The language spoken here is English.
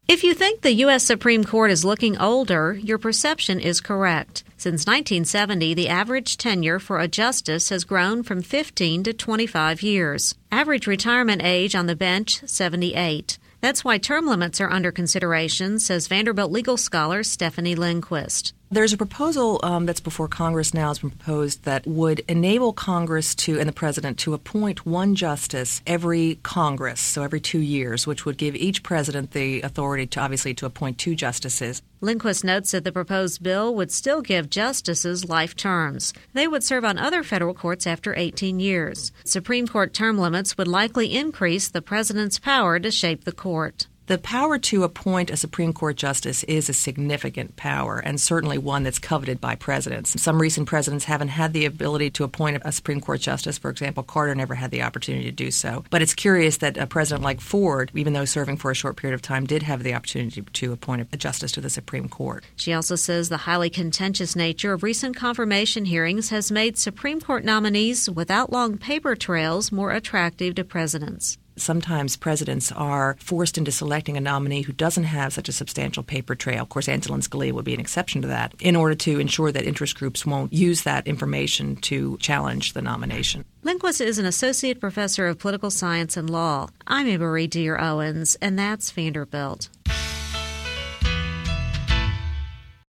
If you think the U.S. Supreme Court is looking older, your perception is correct. Since 1970, the average tenure for a justice has grown from 15 to 25 years. Average retirement age on the bench, 78. That's why term limits are under consideration, says Vanderbilt legal scholar Stephanie Lindquist. There's a proposal that's before Congress now has been proposed that would enable Congress and the President to appoint one justice every Congress, so every 2 years, which would give each president the authority to appoint 2 justices. Lindquist notes that the proposed bill would still give justices life terms. They would serve on other federal courts after 18 years. Supreme Court term limits would likely increase the president's power to shape the court. The power to appoint a Supreme Court justice is a significant power, and certainly one that's coveted by presidents. Some recent presidents haven't had the ability to appoint a Supreme Court justice. For example, Carter never had the opportunity to do so. But it's curious that a president like Ford, even though serving for a short period of time, did have the opportunity to appoint a justice to the Supreme Court. She also says the highly contentious nature of recent confirmation hearings has made Supreme Court nominees without long paper trails more attractive to presidents. Sometimes presidents are forced into selecting a nominee who doesn't have such a substantial paper trail. Of course, Antonin Scalia would be an exception to that, in order to ensure that interest groups won't use that information to challenge the nomination. Lindquist is an associate professor of political science and law. I'm Marie Dear Owens, and that's Vanderbilt.